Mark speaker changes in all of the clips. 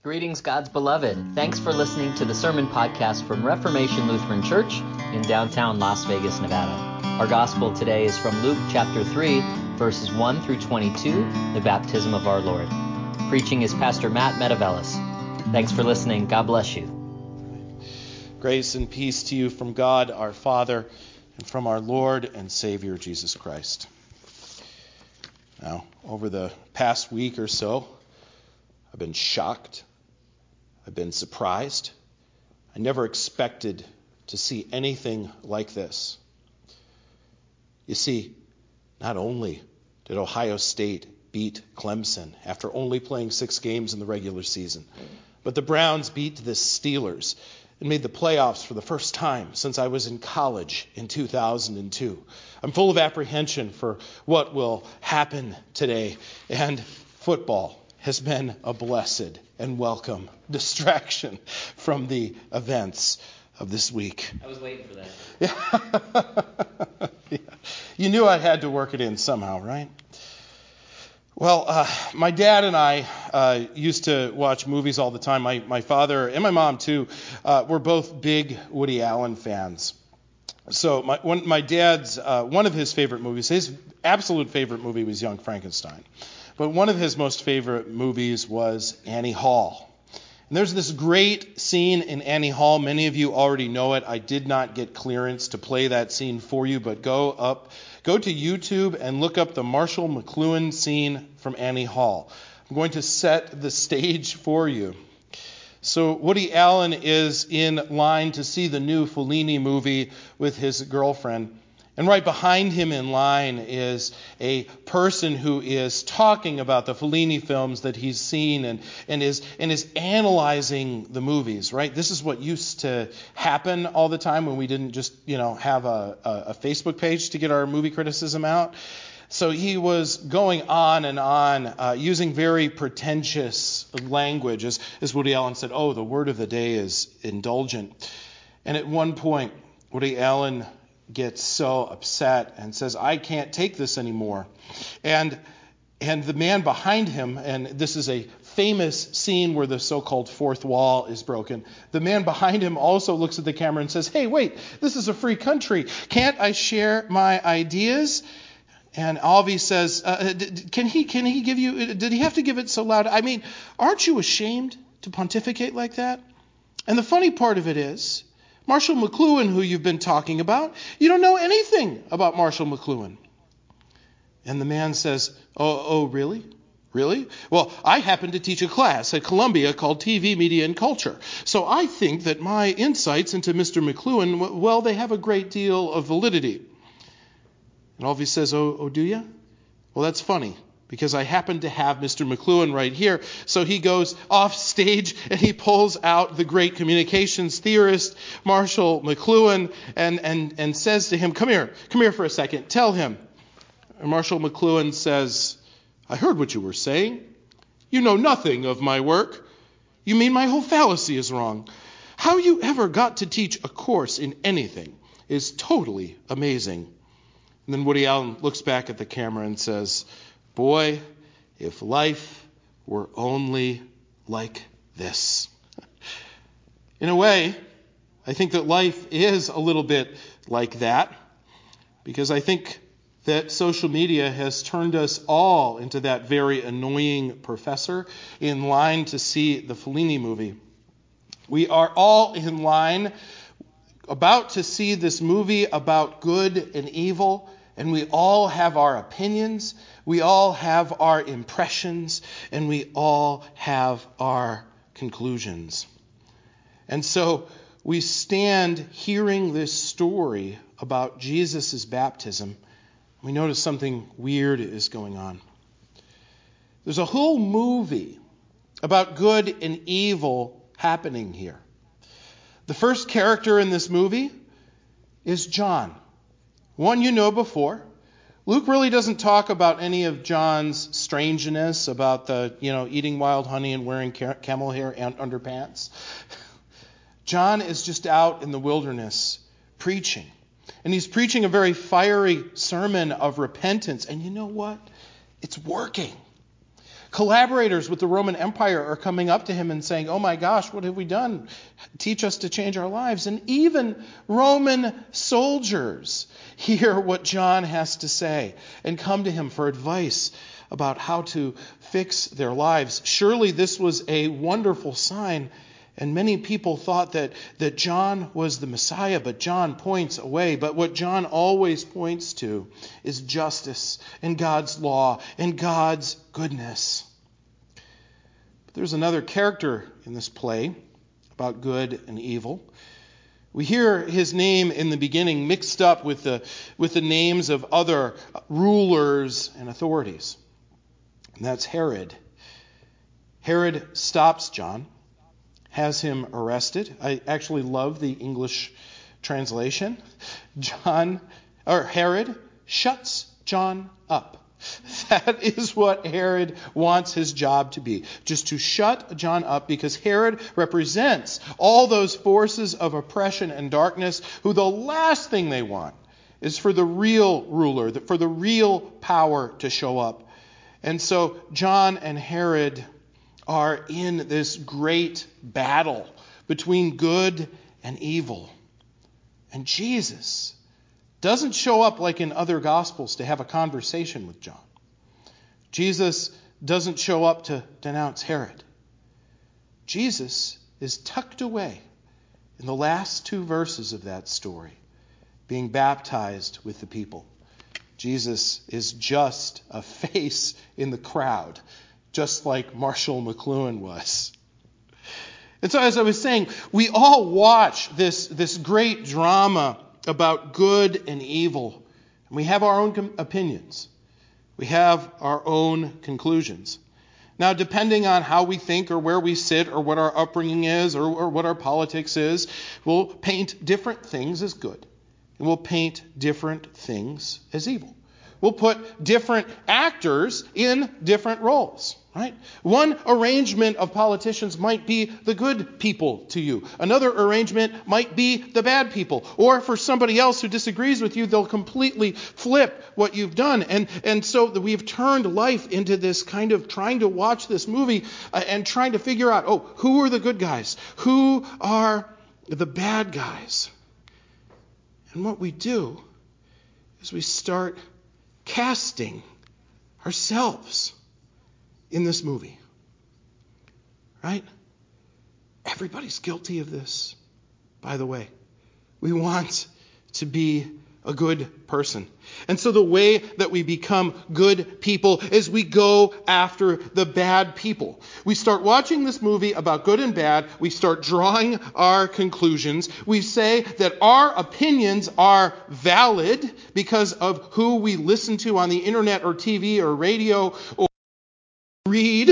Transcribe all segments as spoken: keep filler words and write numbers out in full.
Speaker 1: Greetings, God's beloved. Thanks for listening to the sermon podcast from Reformation Lutheran Church in downtown Las Vegas, Nevada. Our gospel today is from Luke chapter three, verses one through twenty-two, the baptism of our Lord. Preaching is Pastor Matt Metavelis. Thanks for listening. God bless you.
Speaker 2: Grace and peace to you from God our Father and from our Lord and Savior Jesus Christ. Now, over the past week or so, I've been shocked. I've been surprised. I never expected to see anything like this. You see, not only did Ohio State beat Clemson after only playing six games in the regular season, but the Browns beat the Steelers and made the playoffs for the first time since I was in college in two thousand two. I'm full of apprehension for what will happen today, and football has been a blessed and welcome distraction from the events of this week.
Speaker 1: I was waiting for that.
Speaker 2: Yeah. Yeah. You knew I had to work it in somehow, right? Well, uh, my dad and I uh, used to watch movies all the time. My, my father and my mom, too, uh, were both big Woody Allen fans. So my, one, my dad's, uh, one of his favorite movies, his absolute favorite movie was Young Frankenstein. But one of his most favorite movies was Annie Hall. And there's this great scene in Annie Hall. Many of you already know it. I did not get clearance to play that scene for you, but go up, go to YouTube and look up the Marshall McLuhan scene from Annie Hall. I'm going to set the stage for you. So Woody Allen is in line to see the new Fellini movie with his girlfriend. And right behind him in line is a person who is talking about the Fellini films that he's seen and, and is and is analyzing the movies, right? This is what used to happen all the time when we didn't just, you know, have a, a, a Facebook page to get our movie criticism out. So he was going on and on, uh, using very pretentious language. As, as Woody Allen said, oh, the word of the day is indulgent. And at one point, Woody Allen gets so upset and says, I can't take this anymore. And and the man behind him, and this is a famous scene where the so-called fourth wall is broken, the man behind him also looks at the camera and says, hey, wait, this is a free country. Can't I share my ideas? And Alvy says, uh, can he can he give you, did he have to give it so loud? I mean, aren't you ashamed to pontificate like that? And the funny part of it is, Marshall McLuhan, who you've been talking about, you don't know anything about Marshall McLuhan. And the man says, oh, oh, really? Really? Well, I happen to teach a class at Columbia called T V, Media, and Culture. So I think that my insights into Mister McLuhan, well, they have a great deal of validity. And Alvy says, oh, oh, do you? Well, that's funny, because I happen to have Mister McLuhan right here. So he goes off stage and he pulls out the great communications theorist, Marshall McLuhan, and, and, and says to him, come here, come here for a second, tell him. And Marshall McLuhan says, I heard what you were saying. You know nothing of my work. You mean my whole fallacy is wrong. How you ever got to teach a course in anything is totally amazing. And then Woody Allen looks back at the camera and says, boy, if life were only like this. In a way, I think that life is a little bit like that, because I think that social media has turned us all into that very annoying professor in line to see the Fellini movie. We are all in line about to see this movie about good and evil, and we all have our opinions, we all have our impressions, and we all have our conclusions. And so we stand hearing this story about Jesus' baptism. We notice something weird is going on. There's a whole movie about good and evil happening here. The first character in this movie is John. One you know before. Luke really doesn't talk about any of John's strangeness, about the, you know, eating wild honey and wearing camel hair and underpants. John is just out in the wilderness preaching. And he's preaching a very fiery sermon of repentance. And you know what? It's working. Collaborators with the Roman Empire are coming up to him and saying, "Oh my gosh, what have we done? Teach us to change our lives." And even Roman soldiers hear what John has to say and come to him for advice about how to fix their lives. Surely this was a wonderful sign. And many people thought that, that John was the Messiah, but John points away. But what John always points to is justice and God's law and God's goodness. But there's another character in this play about good and evil. We hear his name in the beginning mixed up with the, with the names of other rulers and authorities. And that's Herod. Herod stops John, has him arrested. I actually love the English translation. John, or Herod, shuts John up. That is what Herod wants his job to be, just to shut John up, because Herod represents all those forces of oppression and darkness who the last thing they want is for the real ruler, for the real power to show up. And so John and Herod are in this great battle between good and evil. And Jesus doesn't show up like in other Gospels to have a conversation with John. Jesus doesn't show up to denounce Herod. Jesus is tucked away in the last two verses of that story, being baptized with the people. Jesus is just a face in the crowd, just like Marshall McLuhan was. And so, as I was saying, we all watch this, this great drama about good and evil. And we have our own com- opinions. We have our own conclusions. Now, depending on how we think or where we sit or what our upbringing is or, or what our politics is, we'll paint different things as good. And we'll paint different things as evil. We'll put different actors in different roles, right? One arrangement of politicians might be the good people to you. Another arrangement might be the bad people. Or for somebody else who disagrees with you, they'll completely flip what you've done. And, and so we've turned life into this kind of trying to watch this movie uh, and trying to figure out, oh, who are the good guys? Who are the bad guys? And what we do is we start casting ourselves in this movie. Right? Everybody's guilty of this, by the way. We want to be a good person. And so the way that we become good people is we go after the bad people. We start watching this movie about good and bad. We start drawing our conclusions. We say that our opinions are valid because of who we listen to on the internet or T V or radio or read.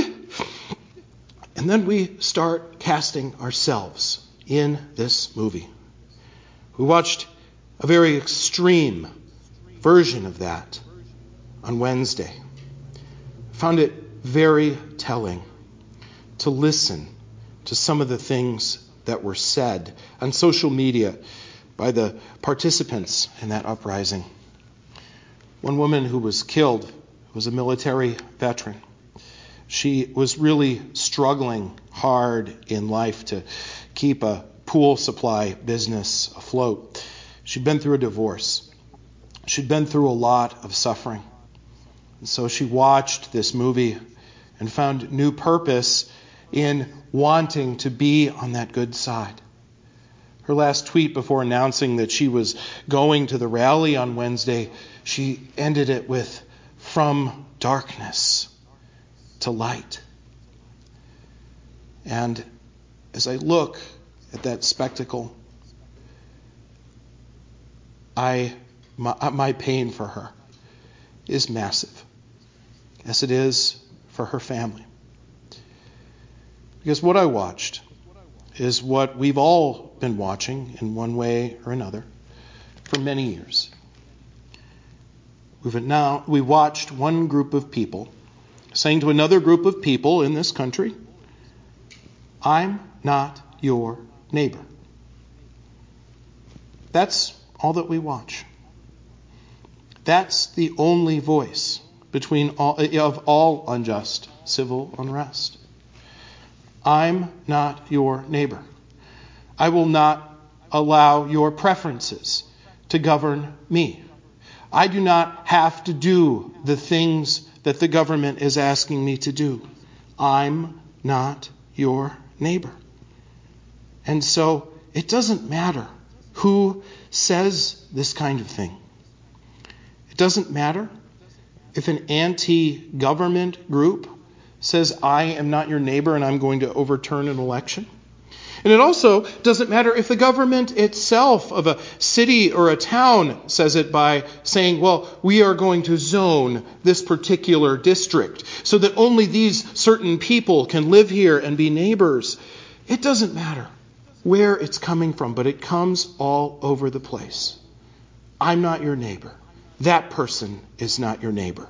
Speaker 2: And then we start casting ourselves in this movie. We watched a very extreme version of that on Wednesday. I found it very telling to listen to some of the things that were said on social media by the participants in that uprising. One woman who was killed was a military veteran. She was really struggling hard in life to keep a pool supply business afloat. She'd been through a divorce. She'd been through a lot of suffering. And so she watched this movie and found new purpose in wanting to be on that good side. Her last tweet before announcing that she was going to the rally on Wednesday, she ended it with, "From darkness to light." And as I look at that spectacle, I my, my pain for her is massive, as it is for her family. Because what I watched is what we've all been watching in one way or another for many years. We've now we watched one group of people saying to another group of people in this country, "I'm not your neighbor." That's all that we watch. That's the only voice between all, of all unjust civil unrest. I'm not your neighbor. I will not allow your preferences to govern me. I do not have to do the things that the government is asking me to do. I'm not your neighbor. And so it doesn't matter who says this kind of thing. It doesn't matter if an anti-government group says, I am not your neighbor and I'm going to overturn an election. And it also doesn't matter if the government itself of a city or a town says it by saying, well, we are going to zone this particular district so that only these certain people can live here and be neighbors. It doesn't matter where it's coming from, but it comes all over the place. I'm not your neighbor. That person is not your neighbor.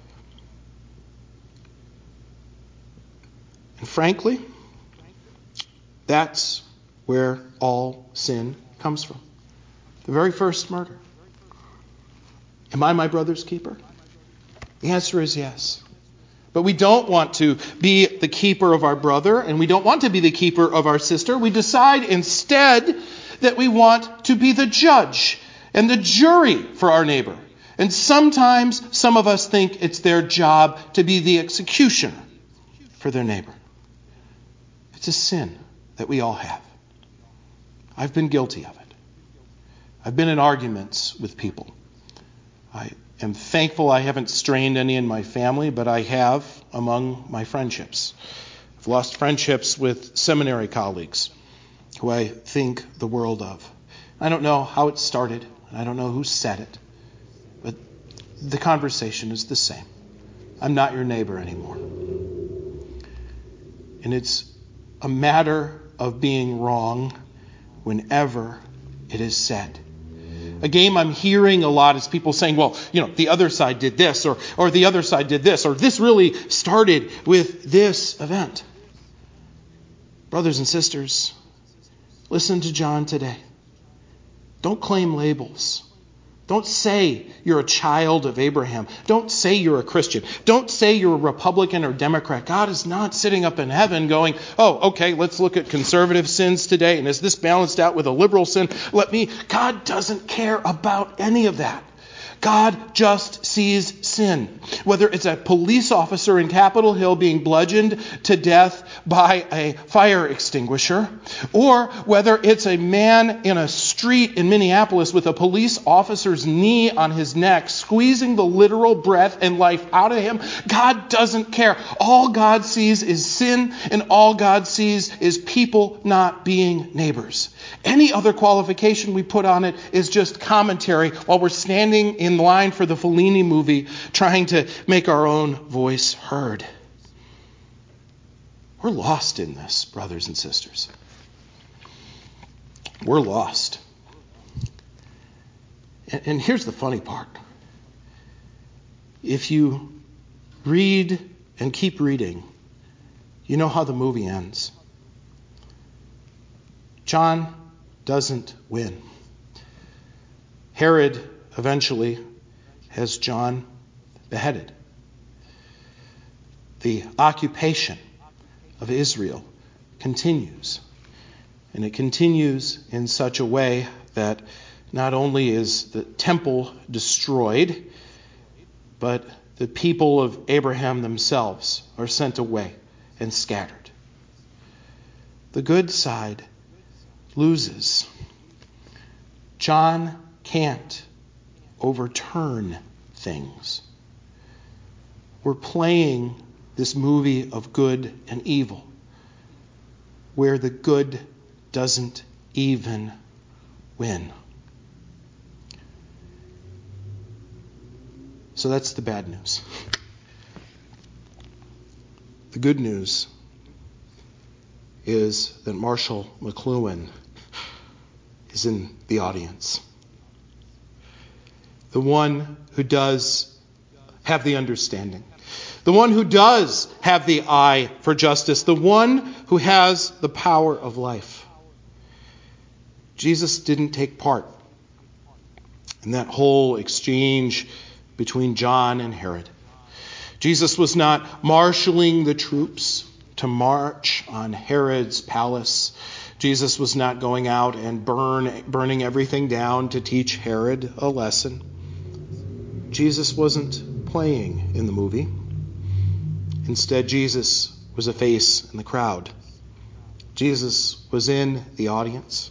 Speaker 2: And frankly, that's where all sin comes from. The very first murder. Am I my brother's keeper? The answer is yes. But we don't want to be the keeper of our brother, and we don't want to be the keeper of our sister. We decide instead that we want to be the judge and the jury for our neighbor. And sometimes some of us think it's their job to be the executioner for their neighbor. It's a sin that we all have. I've been guilty of it. I've been in arguments with people. I am thankful I haven't strained any in my family, but I have among my friendships. I've lost friendships with seminary colleagues who I think the world of. I don't know how it started, and I don't know who said it, but the conversation is the same. I'm not your neighbor anymore. And it's a matter of being wrong whenever it is said. A game I'm hearing a lot is people saying, well, you know, the other side did this, or or the other side did this, or this really started with this event. Brothers and sisters, listen to John today. Don't claim labels. Don't say you're a child of Abraham. Don't say you're a Christian. Don't say you're a Republican or Democrat. God is not sitting up in heaven going, oh, okay, let's look at conservative sins today. And is this balanced out with a liberal sin? Let me. God doesn't care about any of that. God just sees sin. Whether it's a police officer in Capitol Hill being bludgeoned to death by a fire extinguisher, or whether it's a man in a street in Minneapolis with a police officer's knee on his neck, squeezing the literal breath and life out of him, God doesn't care. All God sees is sin, and all God sees is people not being neighbors. Any other qualification we put on it is just commentary while we're standing in line for the Fellini movie trying to make our own voice heard. We're lost in this, brothers and sisters. We're lost. And, and here's the funny part. If you read and keep reading, you know how the movie ends. John doesn't win. Herod eventually has John beheaded. The occupation of Israel continues. And it continues in such a way that not only is the temple destroyed, but the people of Abraham themselves are sent away and scattered. The good side loses. John can't overturn things. We're playing this movie of good and evil, where the good doesn't even win. So that's the bad news. The good news is that Marshall McLuhan is in the audience. The one who does have the understanding. The one who does have the eye for justice. The one who has the power of life. Jesus didn't take part in that whole exchange between John and Herod. Jesus was not marshaling the troops to march on Herod's palace. Jesus was not going out and burn, burning everything down to teach Herod a lesson. Jesus wasn't playing in the movie. Instead, Jesus was a face in the crowd. Jesus was in the audience.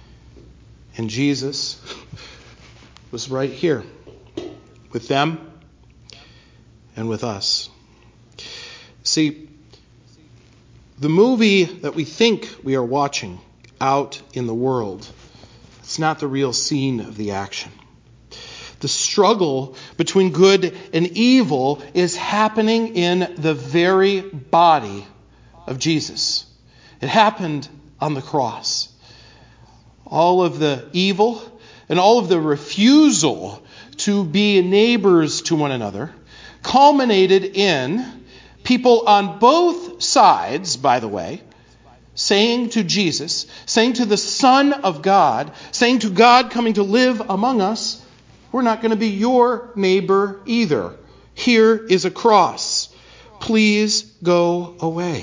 Speaker 2: And Jesus was right here with them and with us. See, the movie that we think we are watching out in the world, it's not the real scene of the action. The struggle between good and evil is happening in the very body of Jesus. It happened on the cross. All of the evil and all of the refusal to be neighbors to one another culminated in people on both sides, by the way, saying to Jesus, saying to the Son of God, saying to God coming to live among us, we're not going to be your neighbor either. Here is a cross. Please go away.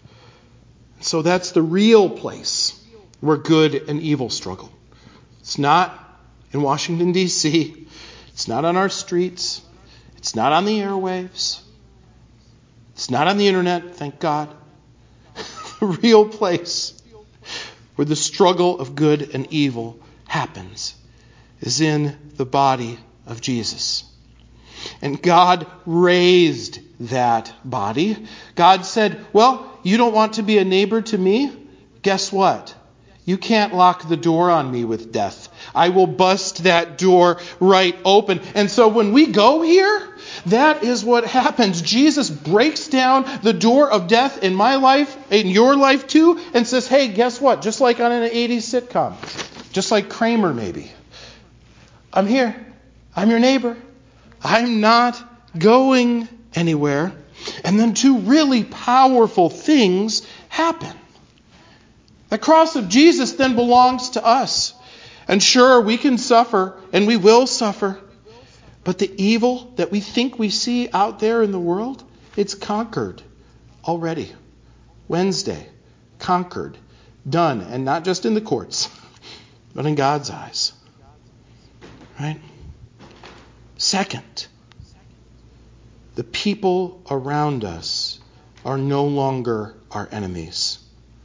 Speaker 2: So that's the real place where good and evil struggle. It's not in Washington, D C It's not on our streets. It's not on the airwaves. It's not on the internet, thank God. The real place where the struggle of good and evil happens is in the body of Jesus. And God raised that body. God said, well, you don't want to be a neighbor to me? Guess what? You can't lock the door on me with death. I will bust that door right open. And so when we go here, that is what happens. Jesus breaks down the door of death in my life, in your life too, and says, hey, guess what? Just like on an eighties sitcom, just like Kramer maybe. I'm here. I'm your neighbor. I'm not going anywhere. And then two really powerful things happen. The cross of Jesus then belongs to us. And sure, we can suffer, and we will suffer. But the evil that we think we see out there in the world, it's conquered already. Wednesday, conquered, done, and not just in the courts, but in God's eyes. Right? Second, the people around us are no longer our enemies.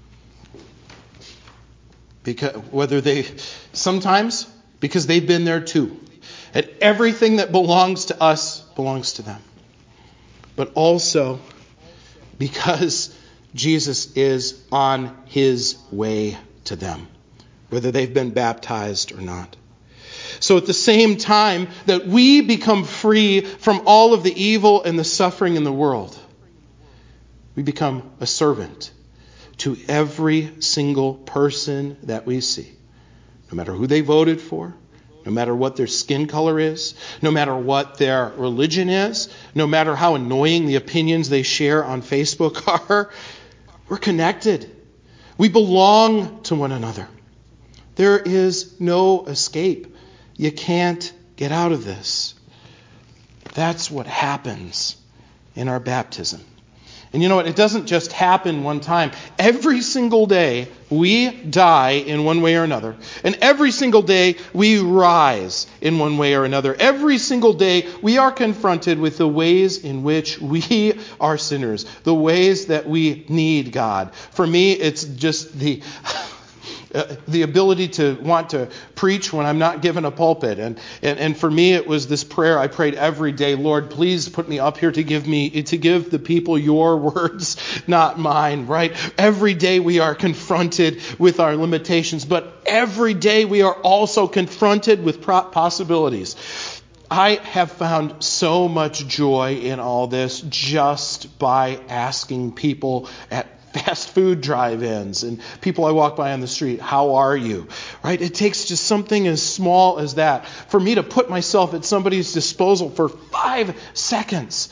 Speaker 2: Because whether they sometimes because they've been there too. And everything that belongs to us belongs to them. But also because Jesus is on his way to them, whether they've been baptized or not. So at the same time that we become free from all of the evil and the suffering in the world, we become a servant to every single person that we see. No matter who they voted for, no matter what their skin color is, no matter what their religion is, no matter how annoying the opinions they share on Facebook are, we're connected. We belong to one another. There is no escape. You can't get out of this. That's what happens in our baptism. And you know what? It doesn't just happen one time. Every single day we die in one way or another. And every single day we rise in one way or another. Every single day we are confronted with the ways in which we are sinners. The ways that we need God. For me, it's just the... Uh, the ability to want to preach when I'm not given a pulpit. And, and and for me, it was this prayer I prayed every day. Lord, please put me up here to give me to give the people your words, not mine, right? Every day we are confronted with our limitations, but every day we are also confronted with possibilities. I have found so much joy in all this just by asking people at fast food drive-ins and people I walk by on the street, how are you? Right? It takes just something as small as that for me to put myself at somebody's disposal for five seconds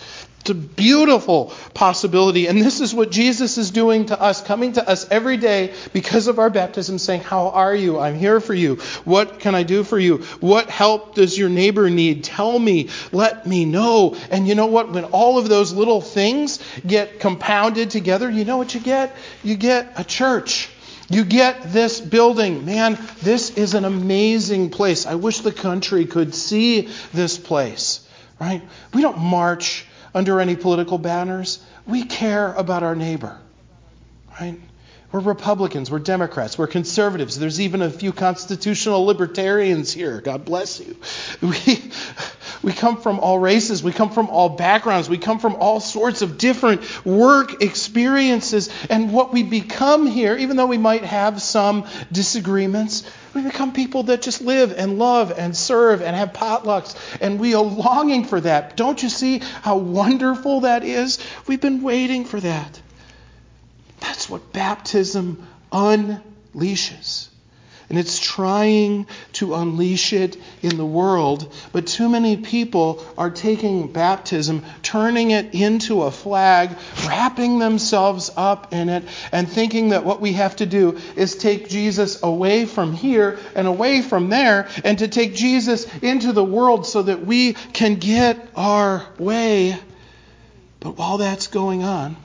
Speaker 2: It's a beautiful possibility. And this is what Jesus is doing to us, coming to us every day because of our baptism, saying, how are you? I'm here for you. What can I do for you? What help does your neighbor need? Tell me. Let me know. And you know what? When all of those little things get compounded together, you know what you get? You get a church. You get this building. Man, this is an amazing place. I wish the country could see this place, right? We don't march under any political banners. We care about our neighbor, right? We're Republicans, we're Democrats, we're conservatives. There's even a few constitutional libertarians here. God bless you. We, we come from all races, we come from all backgrounds, we come from all sorts of different work experiences. And what we become here, even though we might have some disagreements, we become people that just live and love and serve and have potlucks. And we are longing for that. Don't you see how wonderful that is? We've been waiting for that. That's what baptism unleashes. And it's trying to unleash it in the world. But too many people are taking baptism, turning it into a flag, wrapping themselves up in it, and thinking that what we have to do is take Jesus away from here and away from there, and to take Jesus into the world so that we can get our way. But while that's going on,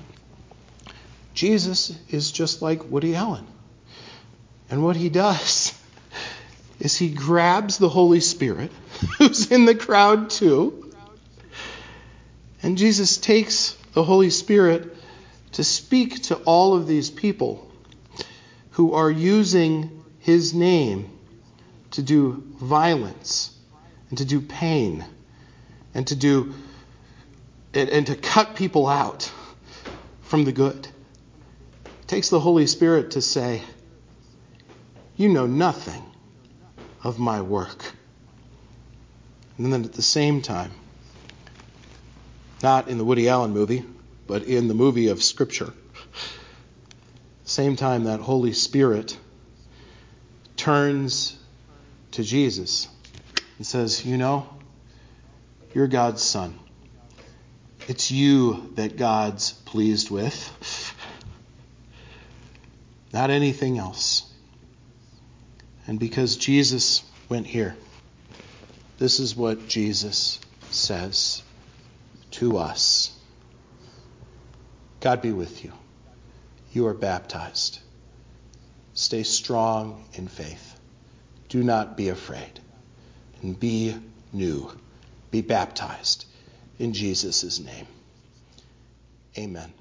Speaker 2: Jesus is just like Woody Allen. And what he does is he grabs the Holy Spirit, who's in the crowd too, and Jesus takes the Holy Spirit to speak to all of these people who are using his name to do violence and to do pain and to do and, and to cut people out from the good. It takes the Holy Spirit to say, you know nothing of my work. And then at the same time, not in the Woody Allen movie, but in the movie of Scripture, same time that Holy Spirit turns to Jesus and says, you know, you're God's son. It's you that God's pleased with, not anything else. And because Jesus went here, this is what Jesus says to us. God be with you. You are baptized. Stay strong in faith. Do not be afraid. And be new. Be baptized in Jesus' name. Amen.